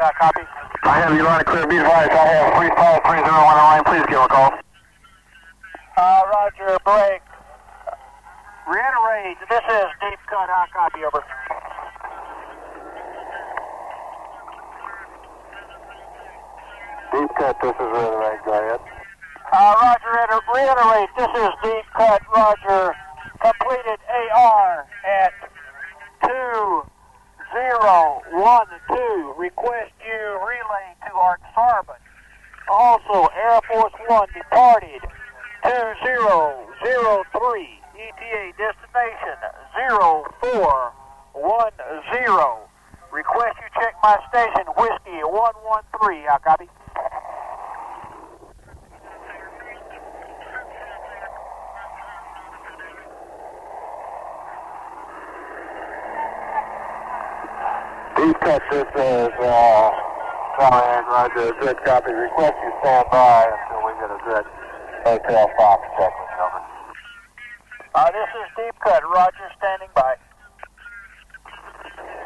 I copy. I have you on a clear, be advised. I have 35301 on the line. Please give a call. Roger, break. Reiterate, this is Deep Cut, I copy, over. Deep Cut, this is Reiterate, go ahead. Roger, reiterate, this is Deep Cut, Roger. Completed AR at 2012. Request you relay to Art Sarban. Also, Air Force One departed 2003. ETA destination 0410. Request you check my station, Whiskey 113. I copy. Deep Cut, this is Callahan, Roger, good copy. Request you stand by until we get a good Hotel Fox check with number. This is Deep Cut, Roger, standing by.